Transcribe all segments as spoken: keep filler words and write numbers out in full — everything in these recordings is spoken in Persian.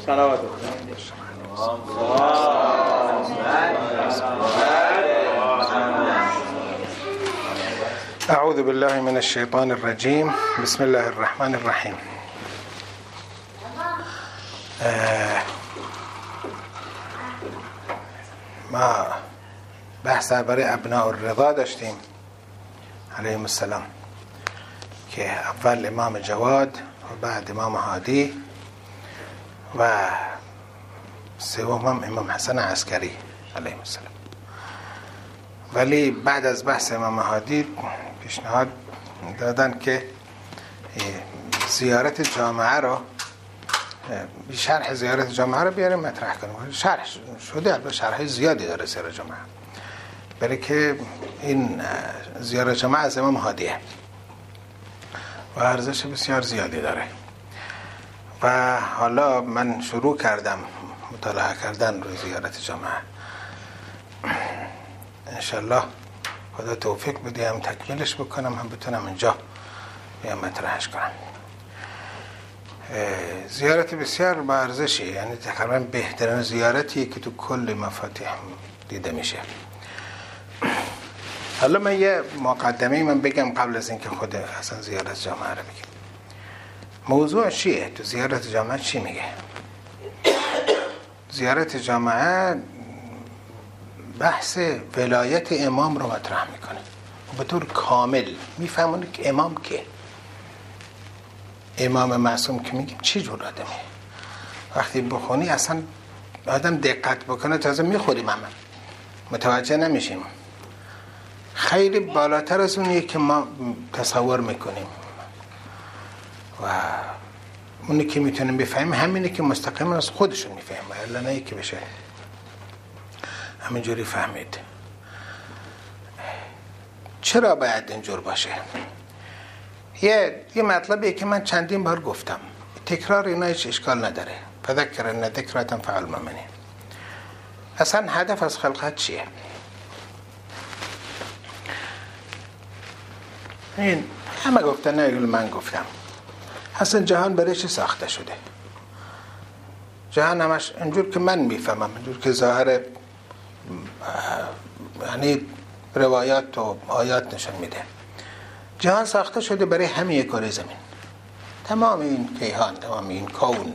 صلوات اعوذ بالله من الشیطان الرجیم. بسم الله الرحمن الرحیم. ما بحث برای ابناء الرضا داشتیم علیهم السلام که اول امام جواد و بعد امام هادی و سوم هم امام حسن عسکری علیهم السلام. ولی بعد از بحث امام هادی پیشنهاد دادن که زیارت جامعه رو شرح زیارت جامعه رو بیاریم مطرح کنیم. شرح شده، البته شرح زیادی داره زیارت جامعه، برای که این زیارت جامعه از امام هادیه و ارزش بسیار زیادی داره و حالا من شروع کردم مطالعه کردن روی زیارت جامعه. انشالله خدا توفیق بده هم تکمیلش بکنم، هم بتونم اینجا بیام مطرحش کنم. زیارت بسیار با ارزشی، یعنی تقریبا بهترین زیارتیه که تو کل مفاتیح دیده میشه. حالا من یه مقدمه من بگم قبل از اینکه خود اصلا زیارت جامعه رو بگم. موضوع چیه؟ تو زیارت جامعه چی میگه؟ زیارت جامعه بحث ولایت امام رو مطرح میکنه و به طور کامل میفهمونه که امام که امام معصوم که میگیم چی جور آدمه. وقتی بخونی اصلا آدم دقت بکنه تازه میخوریم، همه متوجه نمیشیم. خیلی بالاتر از اونیه که ما تصور میکنیم و اونی که میتونیم بفهمیم همینه که مستقیما از خودشون میفهمه، الا نه که بشه همینجوری فهمید. چرا باید اینجور باشه؟ یه یه مطلبیه که من چندین بار گفتم، تکرار اینا هیچ اشکال نداره. فذکر ان الذکر تنفع المؤمنین. اصلا هدف از خلقت چیه؟ این همه گفتن، نه من گفتم. اصلا جهان برای چی ساخته شده؟ جهان همش اینجور که من میفهمم، اینجور که ظاهر یعنی روایات و آیات نشون میده، جهان ساخته شده برای همه کره زمین. تمام این کیهان، تمام این کون،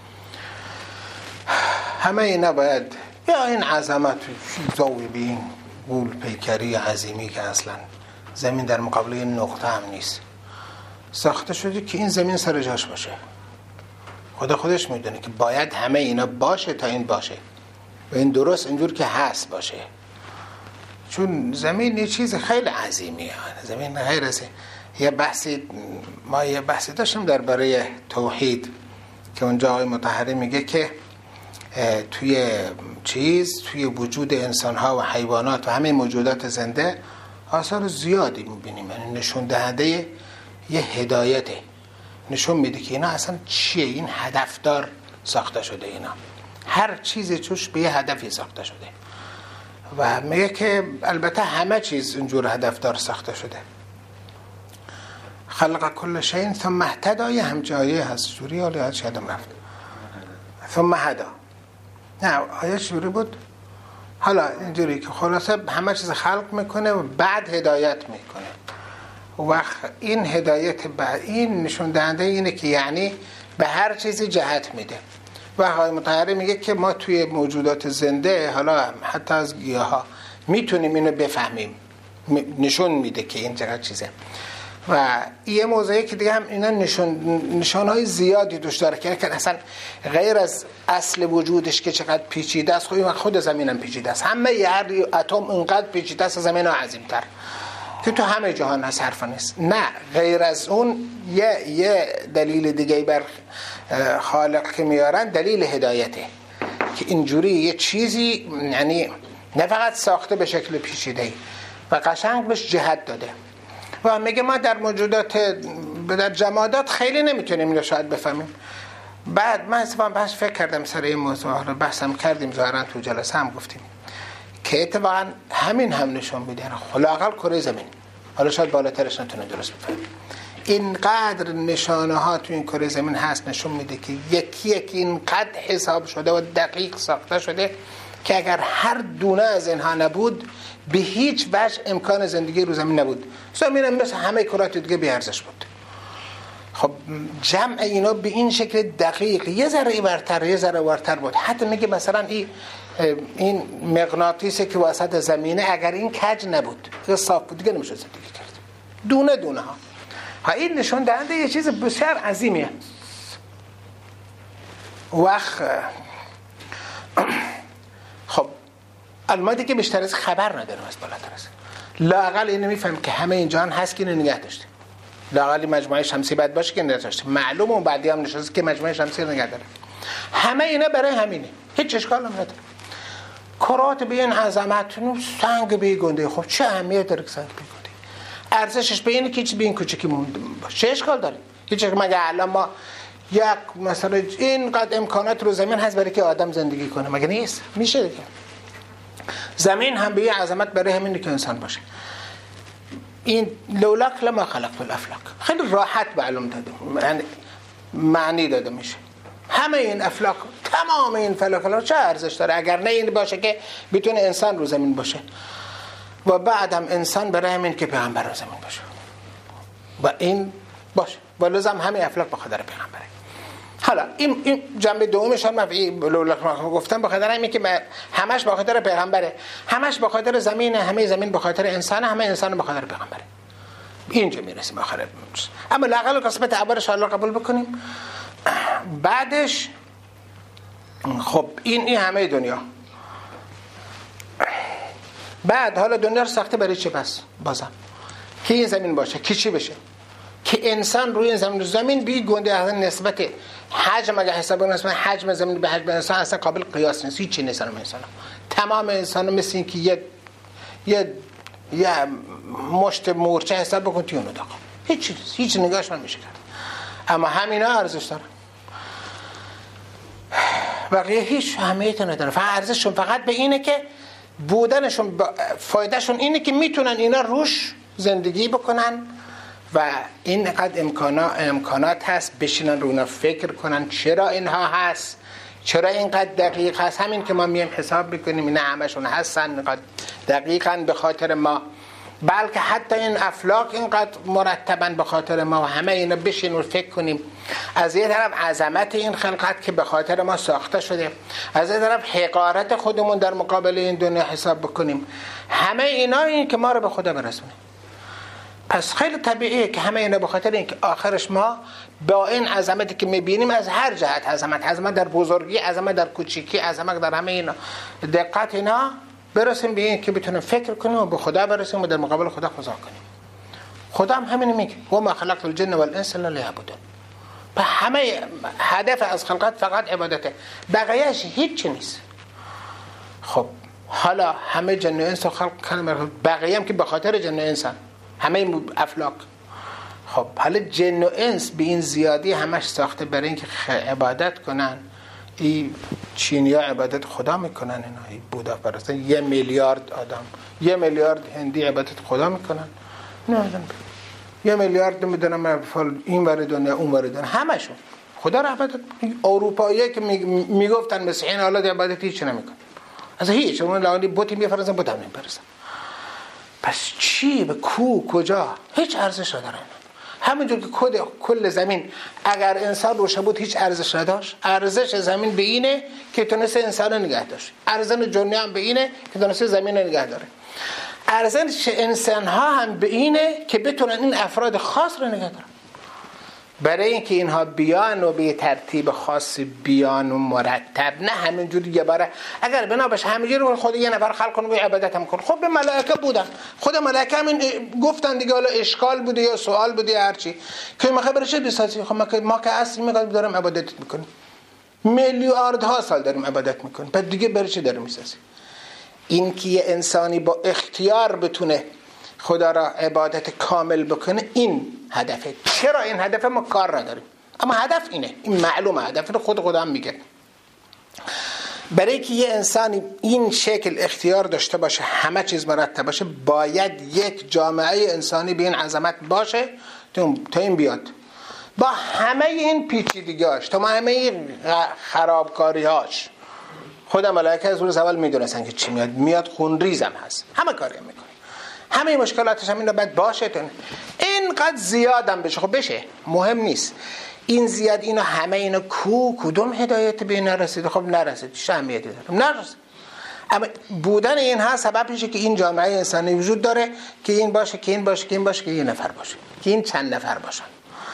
همه اینا باید یا این عظمت زوی بین گول پیکری عظیمی که اصلا زمین در مقابل این نقطه هم نیست، ساخته شده که این زمین سر جاش باشه. خدا خودش میدونه که باید همه اینا باشه تا این باشه و این درست اینجور که هست باشه، چون زمین یه چیز خیلی عظیمیه. زمین غیر از یه بحثی، ما یه بحثی داشتیم درباره توحید که اونجا آقای مطهری میگه که توی چیز توی وجود انسان‌ها و حیوانات و همه موجودات زنده آثار زیادی می‌بینیم، یعنی نشون دهنده یه هدایته، نشون میده که اینا اصلا چیه، این هدفدار ساخته شده، اینا هر چیزی توش به یه هدفی ساخته شده و میگه که البته همه چیز اینجور هدفدار ساخته شده. خلق کل شیء ثم اهتدی، هم جایه هست جوری، حالی هست شدم رفت ثم هدا، نه آیه جوری بود. حالا اینجوری که خلاصه همه چیز خلق میکنه و بعد هدایت میکنه و این هدایت بعد این نشون دهنده اینه که یعنی به هر چیزی جهت میده. و آقای مطهری میگه که ما توی موجودات زنده، حالا حتی از گیاها، میتونیم اینو بفهمیم، نشون میده که این چقدر چیزه. و یه موضوعی که دیگه هم اینا نشون نشانهای زیادی دوش داره که اصلا غیر از اصل وجودش که چقدر پیچیده است، خود خود زمین هم پیچیده است. همه یه هر اتم اینقدر پیچیده است، زمین ها عظیم‌تر که تو همه جهان هست، حرف نیست. نه، غیر از اون یه یه دلیل دیگه بر خالق که میارن، دلیل هدایته، که اینجوری یه چیزی یعنی نه فقط ساخته به شکل پیچیده و قشنگ بهش جهت داده. و میگه ما در موجودات در جمادات خیلی نمیتونیم اینو شاید بفهمیم. بعد من اصلا بحث فکر کردم سر این موضوع، رو بحثم کردیم ظاهرا تو جلسه هم گفتیم که اتفاقا همین هم نشون میده، حالا اقل کره زمین، حالا شاید بالاترش نتونه درست بفهمیم، اینقدر نشانه ها تو این کره زمین هست نشون میده که یکی یکی اینقدر حساب شده و دقیق ساخته شده که اگر هر دونه از اینها نبود به هیچ وجه امکان زندگی رو زمین نبود. زمین هم مثل همه کرات دیگه بی ارزش بود. خب جمع اینا به این شکل دقیق یه ذره برتر یه ذره ورتر بود. حتی میگه مثلا این این مغناطیسی که وسط زمینه اگر این کج نبود یا صاف بود دیگه نمیشه زندگی کرد. دونه دونه ها. ها این نشون دهنده یه چیز بسیار عظیمیه. وقت خب ما دیگه بیشتر از خبر نداریم از بالاتر است. لااقل اینو میفهم که همه این جهان هست که اینو نگه داشته. لااقل مجموعه شمسی باید باشه که نگه داشته. معلومه اون بعدی هم نشسته که مجموعه شمسی رو نگه داره. همه اینا برای همینه. هیچ اشکال هم نداره. کرات به این عظمت سنگ به گنده. خب چه اهمیت داره که سنگ به گنده؟ ارزشش به اینه که چیز به این کوچیکی مونده باشه. چه اشکال داره؟ هیچ مگه الان ما یک مثلا اینقدر امکانات رو زمین هست برای که آدم زندگی کنه مگه نیست؟ میشه دیگه. زمین هم به این عظمت برای همینه که انسان باشه. این لولاک لما خلقت الافلاک خیلی راحت معلوم داده، یعنی معنی داده میشه. همه این افلاک، تمام این فلک چه ارزش داره اگر نه این باشه که بتونه انسان رو زمین باشه و بعدم انسان برای همین که پیغمبر رو زمین باشه و این باشه و لازم همه افلاک به خاطر پیغمبره. حالا این این جنبه دومش هم لولاک ما گفتم به خاطر همین که همش به خاطر پیغمبره، همش به خاطر زمینه، همه زمین به خاطر انسانه، همه انسان به خاطر پیغمبره. اینجا میرسیم آخر. اما لااقل قسمت اولش الله قبول بکنیم. بعدش خب این این همه دنیا. بعد حالا دنیا رو ساخته برای چی پس؟ بازم که این زمین باشه، که چی بشه؟ که انسان روی این زمین رو زمین بی گنده از نسبت حجم اگه حساب نسبت حجم زمین به حجم انسان اصلا قابل قیاس نیست. هیچ چیزی نیست. انسان تمام انسان مثل این که یه یه یه مشت مورچه حساب بکن توی اون اتاق هیچ چیز هیچ نگاهش نمیشه کرد. اما همینا ارزش داره. بقیه هیچ اهمیت نداره. فقط ارزششون فقط به اینه که بودنشون فایدهشون اینه که میتونن اینا روش زندگی بکنن و اینقدر امکانات امکانات هست بشینن رو اینا فکر کنن چرا اینها هست، چرا اینقدر دقیق هست. همین که ما میم حساب میکنیم اینا همشون هستن اینقدر دقیقاً به خاطر ما، بلکه حتی این افلاک اینقدر مرتباً به خاطر ما و همه اینا بشین و فکر کنیم. از یه طرف عظمت این خلقت که به خاطر ما ساخته شده، از یه طرف حقارت خودمون در مقابل این دنیا حساب بکنیم. همه اینا این که ما رو به خدا برسونه. پس خیلی طبیعیه که همه اینا به خاطر این که آخرش ما با این عظمتی که میبینیم از هر جهت عظمت، عظمت در بزرگی، عظمت در کوچیکی، عظمت در همه اینا دقت اینا برسیم به این که بتونیم فکر کنیم و به خدا برسیم و در مقابل خدا خضوع کنیم. خدا هم همین میگه و ما خلقت الجن والانس الا لیعبدون. به همه هدف از خلقت فقط عبادته، بقیه‌اش هیچ نیست. خب حالا همه جن و انس خلق کردن، بقیه هم که به خاطر جن و انسان همه افلاک. خب حالا جن و انس به این زیادی همش ساخته برای اینکه عبادت کنن. این چینی ها عبادت خدا میکنن، اینا این بودا پرستن. یه میلیارد آدم، یه میلیارد هندی عبادت خدا میکنن. نه یه میلیارد میدونم این ور دنیا اون ور دنیا همشون خدا رو عبادت. اروپایی که میگفتن مسیحیان حالا عبادت هیچ نمیکنن، از هیچ اون لاغلی بوتی میفرستن بوت هم نمیفرستن. پس چی به کو کجا هیچ ارزش نداره. همونجور که کد کل زمین اگر انسان روشه بود هیچ ارزش نداشت، ارزش زمین به اینه که تونسته انسان رو نگه داشت. ارزش دنیا هم به اینه که تونسته زمین رو نگه داره. ارزش انسان ها هم به اینه که بتونن این افراد خاص رو نگه دارن. برای اینکه اینها بیان و به ترتیب خاص بیان و مرتب، نه همینجوری یه باره. اگر بنا باشه همینجوری خود یه نفر خلق کنه و عبادت هم کنه. خب به ملائکه بودن، خود ملائکه هم گفتن دیگه، حالا اشکال بوده یا سوال بوده یا هرچی که ما خبر چه بسازی. خب ما که ما که اصل میگم دارم عبادت میکنیم، میلیاردها سال داریم عبادت میکنیم، بعد دیگه برای چه داریم میسازی؟ این که یه انسانی با اختیار بتونه خدا را عبادت کامل بکنه این هدفه. چرا این هدفه ما کار نداریم، اما هدف اینه، این معلومه، هدف رو خود خدا هم میگه. برای که یه انسانی این شکل اختیار داشته باشه، همه چیز مرتب باشه، باید یک جامعه انسانی به این عظمت باشه تا این بیاد با همه این پیچیدگی‌هاش، تا همه این خرابکاری‌هاش. خود ملائکه از روز اول میدونستن که چی میاد، میاد خون ریزم هست، همه کاری هم میکنه، همه مشکلاتش هم این رو باید باشه. اینقدر زیادم بشه، خب بشه، مهم نیست. این زیاد اینو همه اینو کو کدوم هدایت به این نرسیده؟ خب نرسید، چه اهمیتی داره؟ نرسید. اما بودن اینها سبب میشه که این جامعه انسانی وجود داره، که این باشه، که این باشه، که این باشه، که این نفر باشه، که این چند نفر باشن.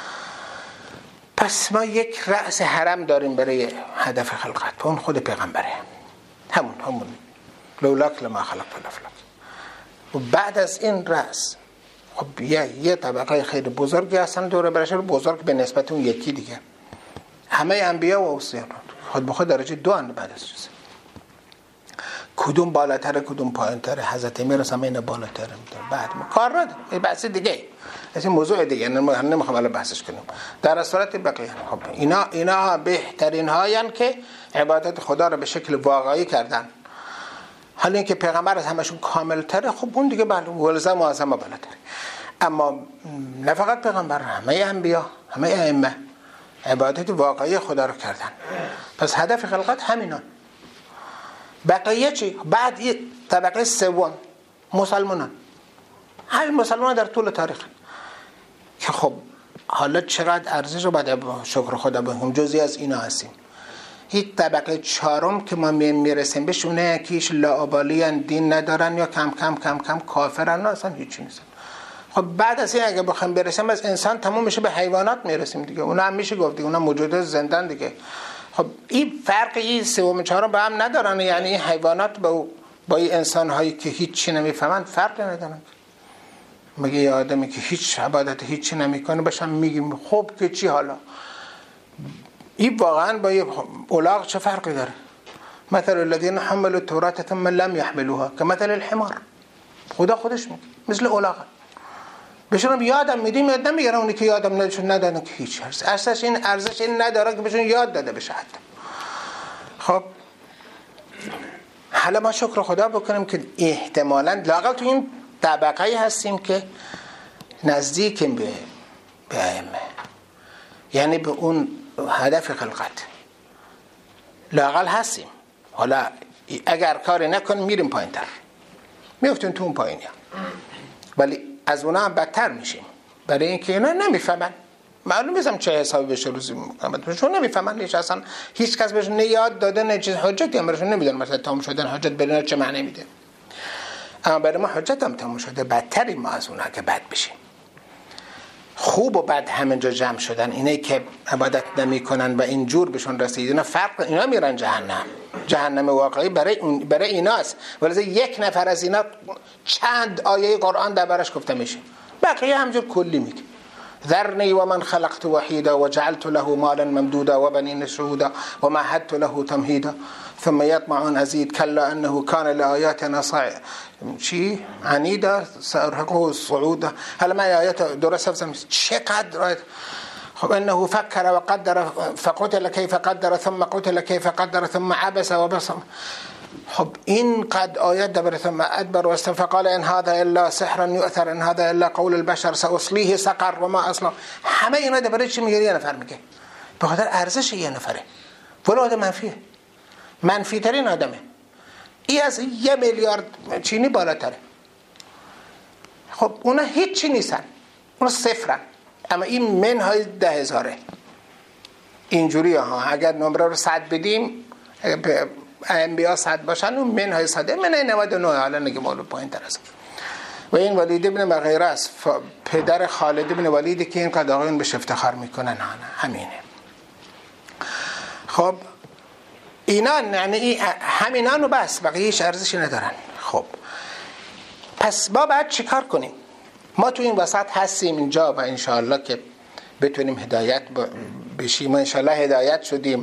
پس ما یک رأس حرم داریم برای هدف خلقت، اون خود پیغمبره، همون همون لولاک لما خلق الافلاک. و بعد از این رأس خب یه, یه طبقه خیلی بزرگی هستن دوره برش، بزرگ به نسبت اون یکی دیگه. همه انبیا و اوصیان خود به خود درجه دو اند. بعد از چیز کدوم بالاتره کدوم پایینتره، حضرت امیر هم این بالاتره میتونه. بعد ما کار نداره، این بحث دیگه، این موضوع دیگه، نمیخوام الان بحثش کنیم. در صورت بقیه خب اینا اینا بهترین هایان که عبادت خدا رو به شکل واقعی کردن. حالا اینکه پیغمبر از همشون کامل تره، خب اون دیگه بله ولزم و اعظم بالاتره. اما نه فقط پیغمبر، همه انبیا، همه ائمه عبادت واقعی خدا رو کردن. پس هدف خلقت همینان. بقیه چی؟ بعد یه طبقه سوم مسلمانان. همین مسلمان در طول تاریخ که خب حالا چقدر ارزش رو باید شکر خدا بکنیم، جزئی از اینا هستیم. هیچ طبقه چهارم که ما میرسیم بهشونه که هیچ لاابالی دین ندارن یا کم کم کم کم کافرن، اصلا هیچی نیستن. خب بعد از این اگه بخوایم برسیم از انسان تموم میشه، به حیوانات میرسیم دیگه. اونا هم میشه گفت دیگه، اونا موجودات زندن دیگه. خب این فرقی سوم چهارم با هم ندارن، یعنی این حیوانات با با این انسان هایی که هیچ چی نمیفهمن فرق ندارن. مگه یه آدمی که هیچ عبادت هیچ چی نمیکنه باشم میگیم خب که چی حالا؟ این واقعا با یه الاغ چه فرقی داره؟ مثل الذين حملوا التوراة ثم لم يحملوها كمثل الحمار. خدا خودش میگه مثل الاغ. بهشون یادم میدیم یاد نمیگیرن، اونی که یادم نداشون ندادن که هیچ ارزش ارزش این ارزش این نداره که بهشون یاد داده بشه حتی. خب حالا ما شکر خدا بکنیم که احتمالاً لااقل تو این طبقه هستیم که نزدیکیم به به ائمه، یعنی به اون هدف خلقت لااقل هستیم. حالا اگر کاری نکنیم میریم پایین‌تر، میفتیم تو اون پایینی، ولی از اونا هم بدتر میشیم، برای اینکه اینا نمیفهمن. معلوم نیستم چه حسابی بشه روزی قیامت، چون نمیفهمن، هیچ اصلا هیچ کس بهشون نه یاد داده نه چیز حجتی هم براشون نمیدن. مثلا تمام شدن حجت برای چه معنی میده؟ اما برای ما حجت هم تمام شده، بدتریم ما از اونها که بد بشیم. خوب و بد همینجا جمع شدن. اینه که عبادت نمیکنن و اینجور بهشون رسید، اینا فرق، اینا میرن جهنم. جهنم واقعی برای برای ایناست. ولی یک نفر از اینا چند آیه قرآن دربارش گفته میشه، بقیه همجور کلی میگه. ذرنی و من خلقت وحیدا و جعلت له مالا ممدودا و بنین شهودا و مهدت له تمهیدا ثم یطمع ان ازید کلا انه کان لآیاتنا صاع چی عنیدا سأرهقه صعودا. حالا من آیات درست حفظم چقدر. خب انه فکر و قدر فقتل کیف قدر ثم قتل کیف قدر ثم عبس و بصر. خب این قد آیات دبر ثم ادبر و استفقال ان هذا الا سحر یؤثر ان هذا الا قول البشر ساصلیه سقر و ما اصلا. همه اینا دبر چی میگه؟ یه نفر میگه، به خاطر ارزش یه نفره. ولی آدم منفیه، منفی ترین آدمه. این از یه میلیارد چینی بالاتره. خب اونا هیچ چی نیستن، اونا صفرن. اما این منهای ده هزاره. اینجوری ها، اگر نمره رو صد بدیم، انبیا صد باشن، اون منهای صده منهای نود و نه. حالا نگه مالو پایین تر است. و این ولید ابن مغیره است، پدر خالد ابن ولیدی که این قد آقایون بهش افتخار میکنن. همینه. خب اینا یعنی همینانو بس، بقیه هیچ ارزشی ندارن. خب پس ما باید چی کار کنیم؟ ما تو این وسط هستیم اینجا و انشاءالله که بتونیم هدایت بشیم و انشاءالله هدایت شدیم.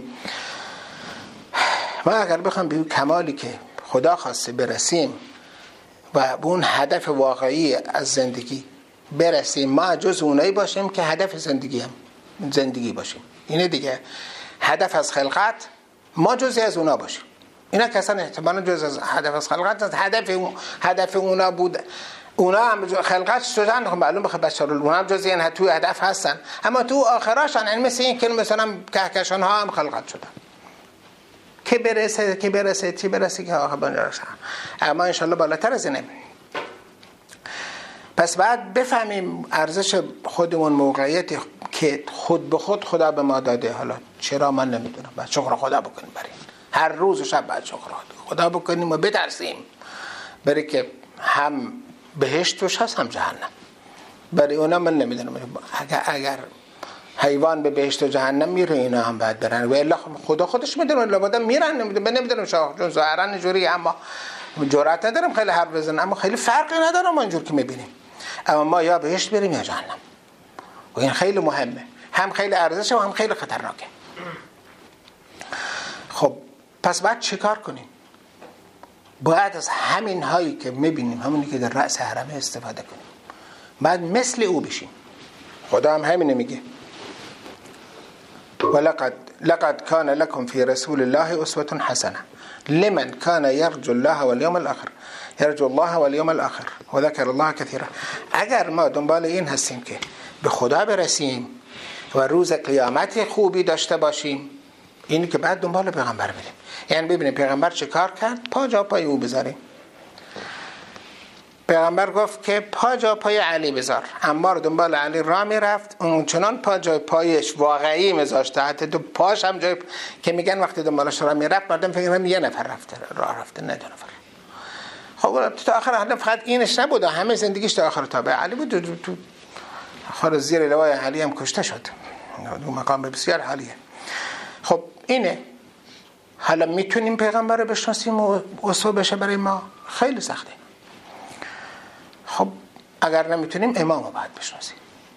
ما اگر بخوام به کمالی که خدا خواسته برسیم و به اون هدف واقعی از زندگی برسیم، ما جز اونایی باشیم که هدف زندگی هم زندگی باشیم. اینه دیگه، هدف از خلقت ما جزی از اونا باشیم. اینا که اصلا احتمالا جز از هدف از خلقت از هدف اون هدف اونا بود اونا هم خلقت شدن، خب معلومه خب بشر اونا هم جز این توی هدف هستن، اما تو آخراشان یعنی مثل این که مثلا کهکشان ها هم خلقت شدن که برسه که برسه چی برسه که آخر بنجارش هم. اما انشالله بالاتر از اینه. پس بعد بفهمیم ارزش خودمون، موقعیت که خود به خود خدا به ما داده. حالا چرا من نمیدونم، باید شکر خدا بکنیم، برای هر روز و شب باید شکر خدا بکنیم و بترسیم، برای که هم بهشت توش هست هم جهنم. برای اونا من نمیدونم اگر اگر حیوان به بهشت و جهنم میره اینا هم باید برن، و الا خدا خودش میدونه لابد میرن. نمیدونم نمیدونم شاه جون ظاهرا جوری، اما جرأت ندارم خیلی حرف بزنم، اما خیلی فرقی نداره ما اینجور که میبینیم. اما ما یا بهشت بریم یا جهنم، و این خیلی مهمه، هم خیلی ارزشه و هم خیلی خطرناکه. خب پس بعد چه کار کنیم؟ باید از همین هایی که میبینیم، همونی که در رأس حرمه استفاده کنیم، بعد مثل او بشیم. خدا هم همینه میگه ولقد لقد كان لكم في رسول الله اسوة حسنة لمن كان يرجو الله واليوم الآخر يرجو الله واليوم الآخر وذكر الله كثيرا. اگر ما دنبال این هستیم که به خدا برسیم و روز قیامت خوبی داشته باشیم، اینی که بعد دنبال پیغمبر بریم. یعنی ببینیم پیغمبر چه کار کرد، پا جا پای او بذاریم. پیغمبر گفت که پا جا پای علی بذار، عمار دنبال علی راه میرفت، اون چنان پا جای پایش واقعی میذاشته، حتی تو پاش هم جای که میگن وقتی دنبالش راه میرفت مردم فکر می‌کردن یه نفر رفته راه رفته، نه دو نفر. خب تا آخر هدف فقط اینش نبود، همه زندگیش تا آخر تابع علی بود. تو آخر زیر لوای علی هم کشته شد، اون مقام بسیار عالیه. خب اینه. حالا میتونیم پیغمبر رو بشناسیم و اسوه بشه برای ما؟ خیلی سخته. خب اگر نمیتونیم امام رو باید بشناسیم.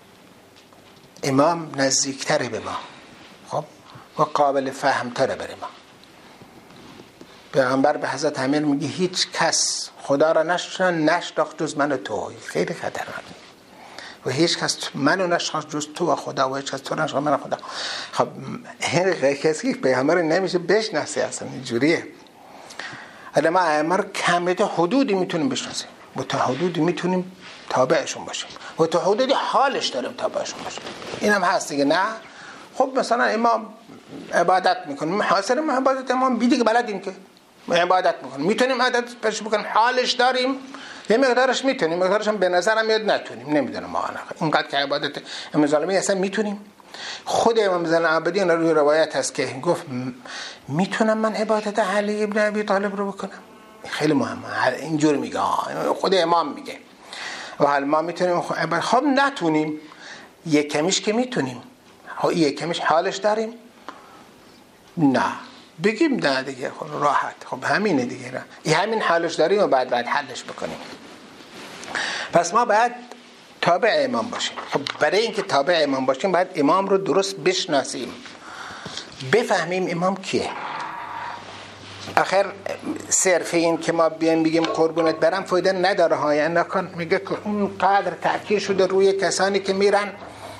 امام نزدیکتره به ما، خب و قابل فهمتره برای ما. پیغمبر به حضرت امیر میگه هیچ کس خدا را نشناخت جز من و تو. خیلی خطرناکه. و هیچ کس منو نشناخت جز تو و خدا، و هیچ کس تو نشناخت من و خدا. خب این کسی پیغمبر نمیشه بشناسه، اصلا اینجوریه. حالا ما امر کم تا حدودی میتونیم بشناسیم، و تا حدودی میتونیم تابعشون باشیم، و تا حدودی حالش داریم تابعشون باشیم. این هم هست دیگه. نه خب مثلا امام عبادت میکنیم، حاصل ما عبادت امام بیدی که بلدیم که عبادت میکنیم، میتونیم عادت پش بکنیم، حالش داریم، یه مقدارش میتونیم، مقدارش هم به نظرم میاد نتونیم، نمیدونم ما انا اینقدر که عبادت امام ظالمی اصلا میتونیم. خود امام زین العابدین روی روایت هست که گفت میتونم من عبادت علی ابن ابی طالب رو بکنم. خیلی مهمه، اینجوری میگه، خود امام میگه. و حال ما میتونیم خب نتونیم، یک کمیش که میتونیم، یک کمیش حالش داریم، نه بگیم نه دیگه، خب راحت، خب همینه دیگه، نه این همین حالش داریم و بعد بعد حلش بکنیم. پس ما باید تابع امام باشیم. خب برای اینکه تابع امام باشیم باید امام رو درست بشناسیم، بفهمیم امام کیه. آخر صرف این که ما بیایم بگیم قربونت برم فایده نداره ها. یعنی نکن میگه که اون قدر تاکید شده روی کسانی که میرن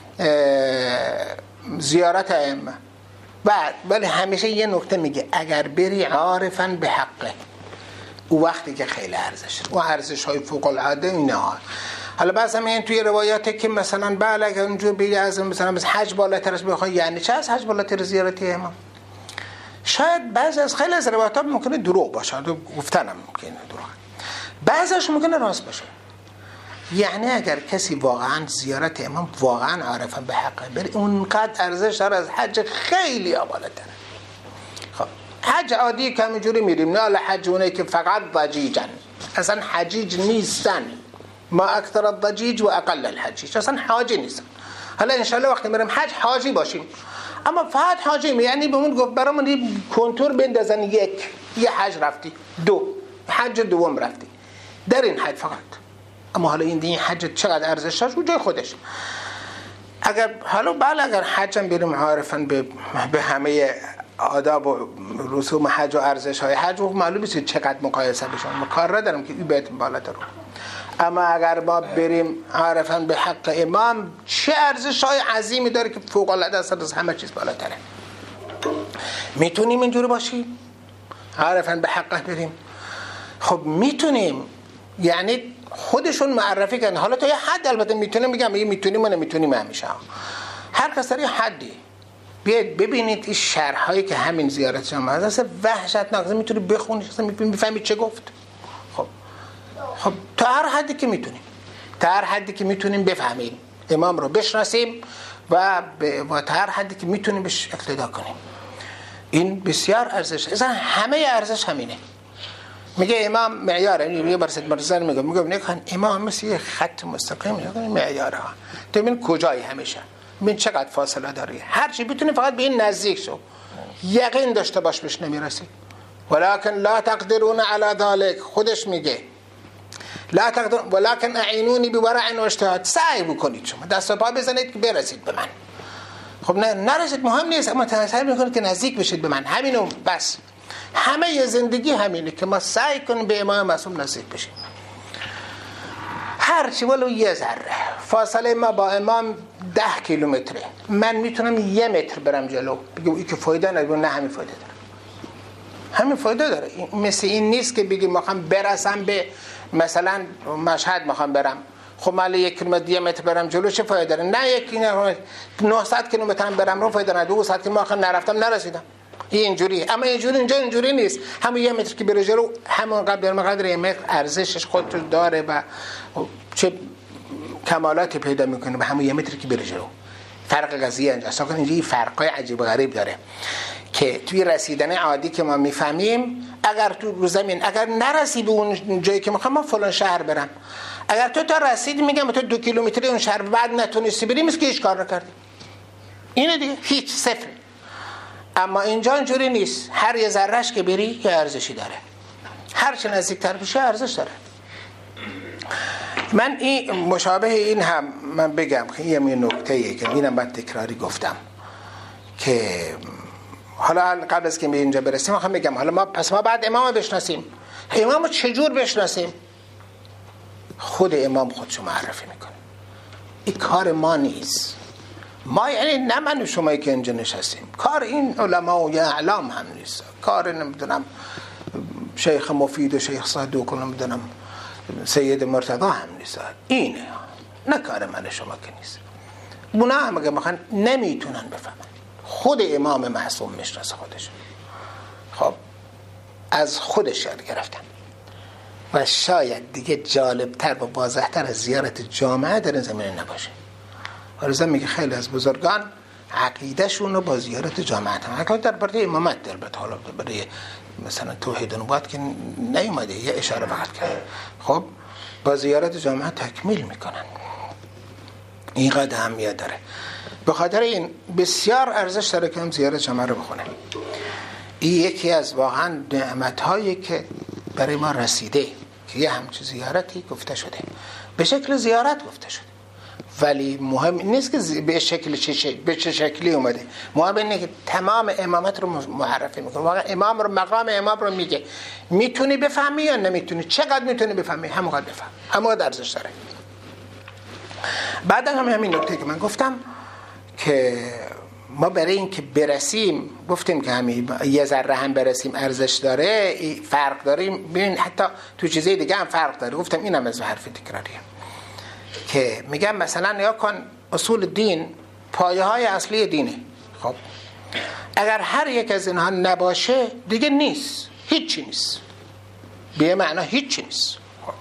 زیارت ائمه. بعد ولی همیشه یه نکته میگه اگر بری عارفاً به حقه، او وقتی که خیلی ارزش و ارزش های فوق العاده اینه ها. حالا بعضی میگن توی روایاته که مثلا بله اگر اونجور بگی از مثلا از حج بالاتر است بخوای، یعنی چه از حج بالاتر زیارت امام؟ شاید بعضی از خیلی از روایات ممکنه دروغ باشه، گفتنم ممکنه دروغ، بعضیش ممکنه راست باشه. یعنی اگر کسی واقعا زیارت امام واقعا عارفاً به حقه بره، اونقدر ارزش داره از حج خیلی بالاتره. خب حج عادی که همینجوری میریم، نه حج اونه که فقط ضجیجن، اصلا حجیج نیستن، ما اکثر الضجیج و اقل الحجیج، اصلا حاجی نیستن. حالا انشالله وقتی میریم حج حاجی باشیم، اما فقط حاجی می یعنی بهمون گفت برامون یه کنتور بندازن، یک یه حج رفتی، دو حج دوم رفتی در این حج فقط. اما حالا این این حج چقدر ارزش داشت و جای خودش. اگر حالا بله اگر حجم بریم عارفاً به به همه آداب و رسوم حج و ارزش های حج و معلومه چقدر مقایسه بشن، ما کار ندارم که این بیت بالاتر رو. اما اگر ما بریم عارفاً به حق امام، چه ارزش های عظیمی داره که فوق العاده است، از همه چیز بالاتره. میتونیم اینجوری باشیم عارفاً به حق بریم؟ خب میتونیم. یعنی خودشون معرفی کردن. حالا تا یه حد البته میتونه میگم یه میتونیم و نمیتونیم همیشه، هر کس داره یه حدی. بیاید ببینید این شرحایی که همین زیارت جامعه هست اصلا وحشتناک، اصلا میتونی بخونی اصلا میتونی بفهمی چه گفت. خب خب تا هر حدی که میتونیم، تا هر حدی که میتونیم بفهمیم امام رو بشناسیم و با تا هر حدی که میتونیم بهش اقتدا کنیم. این بسیار ارزش، اصلا همه ارزش همینه. میگه امام معیاره، یه بار سید مرزا میگه میگه نکن امام مثل یه خط مستقیم میگه معیاره ها. تو ببین کجایی همیشه، ببین چقدر فاصله داره، هر چی بتونی فقط به این نزدیک شو، یقین داشته باش بهش نمیرسی. ولکن لا تقدرون علی ذلك، خودش میگه لا تقدر ولکن اعینونی بورع و اجتهاد، سعی بکنید شما دست و پا بزنید که برسید به من. خب نه نرسید مهم نیست، اما سعی میکنید که نزدیک بشید به من، همینو بس. همه زندگی همینه که ما سعی کنیم به امام معصوم نزدیک بشیم، هرچی ولو یه ذره. فاصله ما با امام ده کیلومتره، من میتونم یه متر برم جلو بگم این که فایده نداره، نه همین فایده داره، همین فایده داره. مثل این نیست که بگیم میخوام برسم به مثلا مشهد میخوام برم، خب من یک کیلومتر یه متر برم جلو چه فایده داره؟ نه یک نهصد کیلومتر برم رو فایده نداره، دویست کیلومتر نرفتم نرسیدم. اینجوری، اما اینجوری اینجا اینجوری نیست، همون یه متر که بره جلو همون قدر مقدار یه متر ارزشش خودش داره و چه کمالاتی پیدا میکنه به همون یه متر که بره جلو. فرق قضیه اینجاست. اصلا اینجا فرقای عجیب و غریب داره که توی رسیدن عادی که ما میفهمیم، اگر تو رو زمین اگر نرسی به اون جایی که میخوام من فلان شهر برم، اگر تو تا رسیدی میگم تو دو کیلومتری اون شهر بعد نتونستی بری، مثل که هیچ کار نکردی. اینه دیگه، هیچ، صفر. اما اینجا اینجوری نیست، هر یه ذرهش که بری یه ارزشی داره، هر چه نزدیکتر بشه ارزش داره. من این مشابه این هم من بگم که این یه نکته‌ایه که اینم من تکراری گفتم که حالا قبل از که به اینجا برسیم میخوام بگم حالا ما پس ما بعد امام بشناسیم. امام چجور بشناسیم؟ خود امام خودشو معرفی میکنه. این کار ما نیست. ما یعنی نه من شمایی که اینجا نشستیم، کار این علما و اعلام هم نیست، کار نمیدونم شیخ مفید و شیخ صادق و نمیدونم سید مرتضی هم نیست، اینه، نه کار من شما که نیست. اونا هم اگه میخوان نمیتونن بفهمن، خود امام معصوم میشناسه خودش. خب از خودش یاد گرفتن و شاید دیگه جالبتر و واضحتر از زیارت جامعه در این زمینه نباشه. ولذا میگه خیلی از بزرگان عقیدهشون رو با زیارت جامعه هم حکایت در برای امامت در برای حالا برای مثلا توحید و نبوت که نیومده، یه اشاره فقط کرد. خب با زیارت جامعه تکمیل میکنن. این قدر اهمیت داره. به خاطر این بسیار ارزش داره که هم زیارت جامعه رو بخونه. این یکی از واقعا نعمت‌هایی که برای ما رسیده که یه همچین زیارتی گفته شده، به شکل زیارت گفته شده، ولی مهم نیست که به شکل چه شکل به چه شکلی اومده. مهم اینه که تمام امامت رو معرفی میکنه. واقعا امام رو، مقام امام رو میگه. میتونی بفهمی یا نمیتونی؟ چقدر میتونی بفهمی؟ همونقدر بفهم، همونقدر ارزش داره. بعد هم همین نکته که من گفتم که ما برای این که برسیم، گفتیم که همین یه ذره هم برسیم ارزش داره، فرق داره. ببین حتی تو چیزای دیگه هم فرق داره. گفتم اینم از حرف تکراریه که میگم مثلا نیا کن اصول دین پایه های اصلی دینه. خب اگر هر یک از اینها نباشه دیگه نیست، هیچی نیست، به معنا هیچی نیست. خب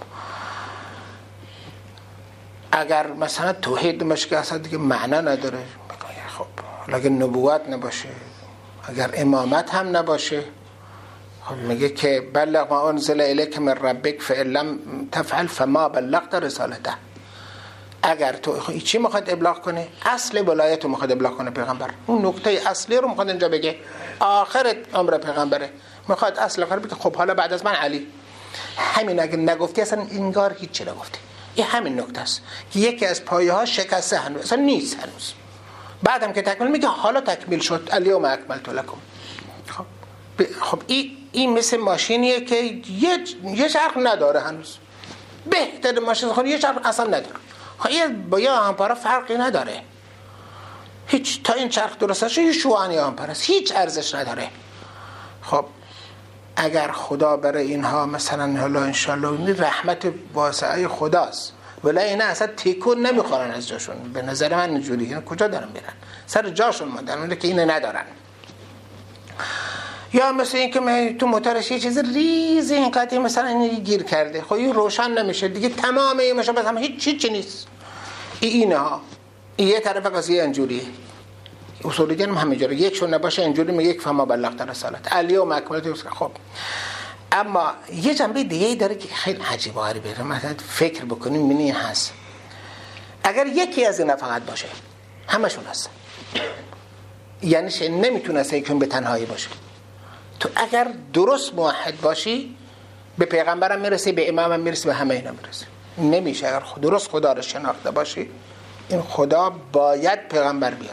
اگر مثلا توحید باشه که اصلا دیگه معنا نداره. خب اگر نبوت نباشه، اگر امامت هم نباشه، خب میگه که بلغ ما انزل الیک من ربک فإن لم تفعل فما بلغت رسالته. اگر تو چی میخواد ابلاغ کنه؟ اصل ولایت رو میخواد ابلاغ کنه پیغمبر. اون نکته اصلی رو میخواد اینجا بگه. آخر عمر پیغمبره میخواد اصل کار بگه. خب حالا بعد از من علی. همین اگه نگفتی اصلا انگار هیچی نگفتی. این همین نکته است که یکی از پایه ها شکسته هنوز اصلا نیست هنوز. بعدم که تکمیل میگه حالا تکمیل شد، الیوم اکملت لکم. خب خب این این مثل ماشینیه که یه یه چرخ نداره هنوز. بهتر ماشین خود یه چرخ اصلا نداره. خب با یه آمپر فرقی نداره. هیچ تا این چرخ درست شه یه شوانی آمپر است، هیچ ارزش نداره. خب اگر خدا برای اینها مثلا حالا انشالله این رحمت واسعه خداست، ولی اینا اصلا تکون نمیخورن از جاشون. به نظر من اینجوری اینا کجا دارن میرن؟ سر جاشون ماندن که اینو ندارن. یا مثل این که تو موتورش یه چیز ریزی اینقدر مثلا این گیر کرده، خب این روشن نمیشه دیگه، تمام این میشه بس هم هیچ چیزی نیست. این اینها این یه طرف قضیه اینجوریه. اصولی هم همینجوری، یک شون نباشه اینجوری میگه یک فما بلغت رسالت علی و مکملت. خب اما یه جنبه دیگه ای داره که خیلی عجیب و غریبه، مثلا فکر بکنیم ببینید این هست. اگر یکی از اینا فقط باشه همشون هست، یعنی چه؟ نمیتونه یکون به تنهایی باشه. تو اگر درست موحد باشی به پیغمبرم میرسی، به امامم میرسی، به همه اینا میرسی. نمیشه. اگر درست خدا رو شناخته باشی، این خدا باید پیغمبر بیاره.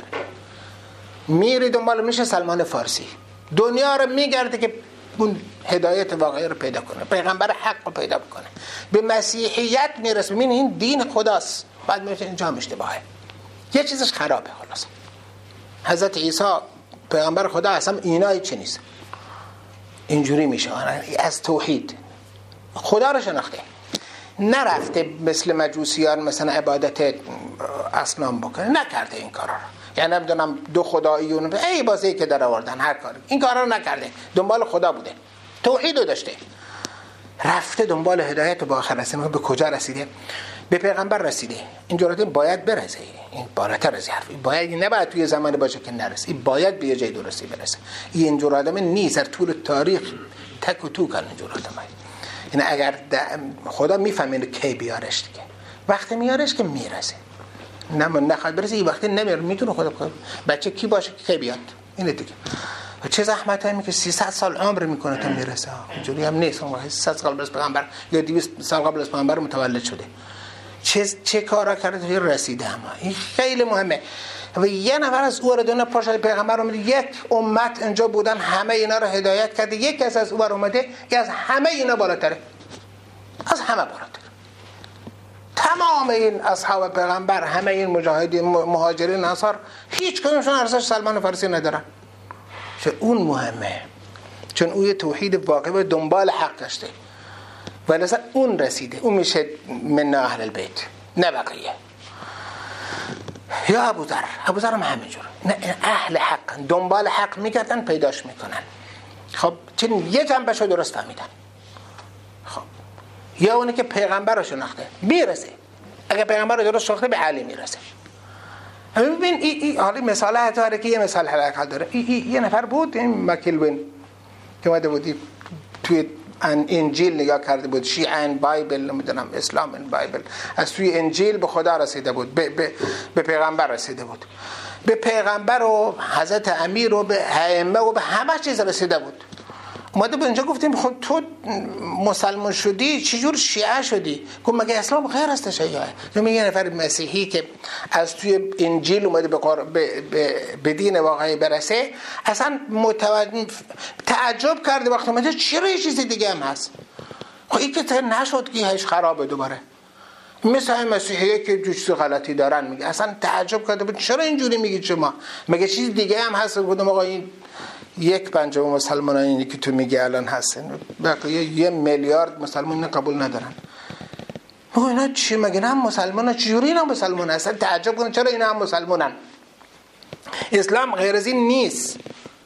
میری دنبال میشه سلمان فارسی، دنیا رو میگرده که اون هدایت واقعی رو پیدا کنه، پیغمبر حق رو پیدا بکنه، به مسیحیت میرسه. ببین این دین خداست، بعد میشه اینجا اشتباهه، یه چیزش خرابه. خلاص حضرت عیسی پیغمبر خدا اصلا اینا چه نیست، اینجوری میشه از توحید خدا رو شناخته، نرفته مثل مجوسیان مثلا عبادت اصنام بکنه، نکرده این کارا رو. یعنی نمیدونم دو خداییون ای بازی که در آوردن هر کاری، این کارا رو نکرده، دنبال خدا بوده، توحید رو داشته، رفته دنبال هدایت با آخر رسیده. به کجا رسیده؟ به پیغمبر رسیده. این جوراتی باید برسه، این بالاتر از حرف، باید نباید توی زمانی باشه که نرسه، این باید به یه جای درستی برسه. این جور آدم نیست، در طول تاریخ تک و تو کنه جور آدم. این اگر خدا میفهمه کی بیارش دیگه، وقتی میارش که میرسه، نه من نخواد برسه، این وقتی نمیاره میتونه خدا بکنه. بچه کی باشه که کی بیاد، اینه دیگه. و چه زحمت هایی که سیصد سال عمر میکنه تا میرسه. اینجوری هم نیست اون سیصد سال قبل از پیغمبر یا دویست سال قبل از پیغمبر متولد شده، چه چه کارا کرده تا رسیده. اما این خیلی مهمه. و یه نفر از او دونه پاشل پیغمبر اومده، یک امت اینجا بودن همه اینا رو هدایت کرده، یک کس از او اومده که از همه اینا بالاتره، از همه بالاتر. تمام این اصحاب پیغمبر، همه این مجاهدین مهاجرین انصار، هیچ کدومشون ارزش سلمان فارسی ندارن. چون اون مهمه، چون اون توحید واقعی و دنبال حق داشته و لذا اون رسیده، اون میشه من اهل البیت، نه بقیه. یا ابوذر، ابوذر هم همینجور، نه اهل حق، دنبال حق میگردن، پیداش میکنن. خب چون یه جنبشو درست فهمیدن. خب یا اونه که پیغمبر رو شناخته میرسه، اگه پیغمبر رو درست شناخته به علی میرسه. ببین این ای حالی مثال هتاره که یه مثال حلقه داره. ای ای یه نفر بود، این مکلوین که اومده بودی توی انجیل نگاه کرده بود، شیعه بایبل، نمیدونم اسلام این بایبل، از توی انجیل به خدا رسیده بود، به, به, به پیغمبر رسیده بود، به پیغمبر و حضرت امیر و به ائمه و به همه چیز رسیده بود. اومده بود اینجا گفتیم خب تو مسلمان شدی چجور شیعه شدی؟ گفت مگه اسلام غیر از تشیعه؟ تو میگه یه نفر مسیحی که از توی انجیل اومده به, قر... به... به... به دین واقعی برسه، اصلا متوجه تعجب کرده وقتی اومده چرا یه چیز دیگه هم هست؟ خب این که تا نشد که هیچ خرابه دوباره. مثل این مسیحیه که جوش غلطی دارن میگه، اصلا تعجب کرده بود چرا اینجوری میگید شما؟ مگه چیز دیگه هم هست؟ گفتم آقا این یک پنجم مسلمان اینی که تو میگه الان هستن، بقیه یه میلیارد مسلمان اینو قبول ندارن. ما اینا چی مگه هم مسلمان ها چجوری اینا مسلمان هستن؟ تعجب کنن چرا اینا هم مسلمانن؟ اسلام غیر از این نیست.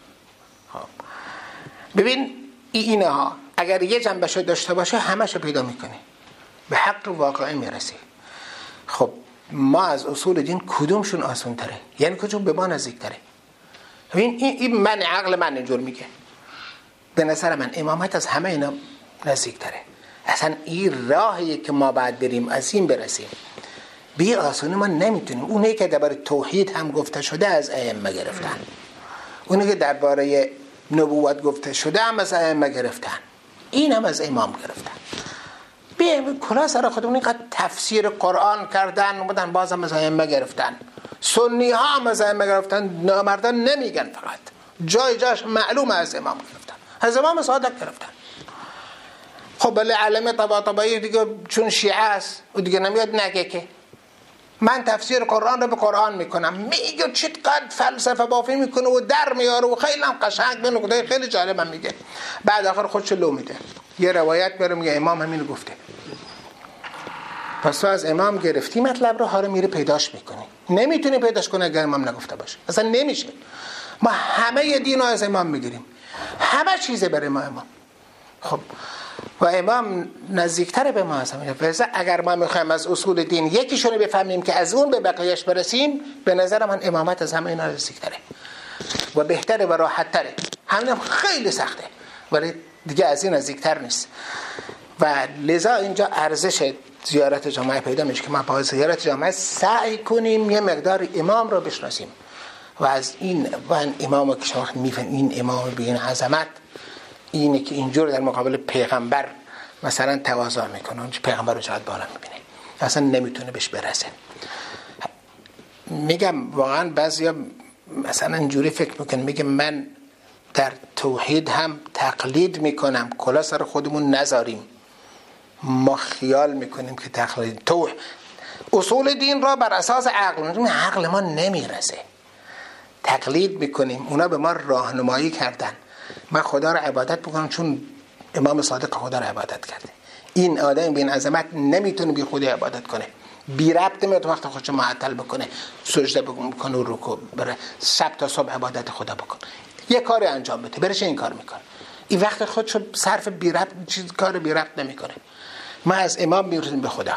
ببین اینها اگر یه جنبشو داشته باشه همشو پیدا میکنه، به حق واقعی میرسی. خب ما از اصول دین کدومشون آسان تره؟ یعنی کدوم به ما نزدیک تره؟ این این من عقل من اینجور میگه، به نظر من امامت از همه اینا نزدیک تره. اصلا این راهی که ما باید بریم از این برسیم، بی آسانی ما نمیتونیم. اونی که درباره توحید هم گفته شده از ائمه گرفتن، اونی که درباره نبوت گفته شده هم از ائمه گرفتن، این هم از امام گرفتن. بیایم کلا سر خودمون اینقدر تفسیر قرآن کردن بودن، بازم از ائمه گرفتن. سنی ها هم از ائمه گرفتن، نامردان نمیگن، فقط جای جاش معلومه از امام گرفتن، از امام صادق گرفتن. خب بله علم طباطبایی دیگه چون شیعه است و دیگه نمیاد نگه که من تفسیر قرآن رو به قرآن میکنم، میگه چقدر فلسفه بافی میکنه و در میاره و خیلی هم قشنگ به نکته خیلی جالبم میگه. بعد آخر خودش لو میده، یه روایت میاره میگه امام همین گفته. پس تو از امام گرفتی مطلب رو، حالا میره پیداش میکنی. نمیتونی پیداش کنی اگر امام نگفته باشه، اصلا نمیشه. ما همه دین رو از امام میگیریم، همه چیزه برای ما امام. خب و امام نزدیکتر به ما از همین. پس اگر ما میخوایم از اصول دین یکیشون رو بفهمیم که از اون به بقیه‌اش برسیم، به نظر من امامت از همه اینا نزدیکتره و بهتره و راحت‌تره. همین خیلی سخته ولی دیگه از این نزدیکتر نیست. و لذا اینجا ارزش زیارت جامعه پیدا میشه که ما با زیارت جامعه سعی کنیم یه مقدار امام رو بشناسیم و از این و این امام که شما میفهمید این امام به این عظمت اینه که اینجور در مقابل پیغمبر مثلا تواضع میکنه، اون پیغمبر رو چقدر بالا میبینه، اصلا نمیتونه بهش برسه. میگم واقعا بعضیا مثلا اینجوری فکر میکنن، میگم من در توحید هم تقلید میکنم، کلا سر خودمون نذاریم. ما خیال میکنیم که تقلید تو اصول دین را بر اساس عقل، عقل ما نمیرسه، تقلید میکنیم. اونا به ما راهنمایی کردن، من خدا را عبادت بکنم چون امام صادق خدا را عبادت کرده. این آدم بین عظمت نمیتونه بی خودی عبادت کنه، بی ربط نمیاد وقت خودش معطل بکنه، سجده بکنه و رکوع بره، شب تا صبح عبادت خدا بکنه، یه کاری انجام بده برش این کار میکنه. این وقت خودش صرف بی ربط چیز کار بی ربط نمیکنه. ما از امام میرسیم به خدا.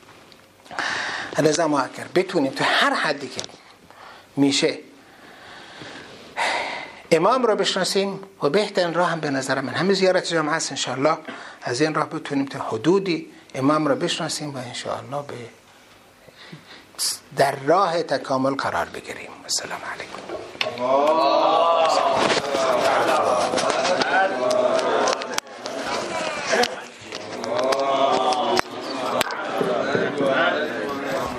لذا ما اگر بتونیم تو هر حدی که میشه امام رو بشناسیم و بهترین راه هم به نظر من همین زیارت جامعه است. انشاءالله از این راه بتونیم تا حدودی امام رو بشناسیم و انشاءالله به در راه تکامل قرار بگیریم. السلام علیکم.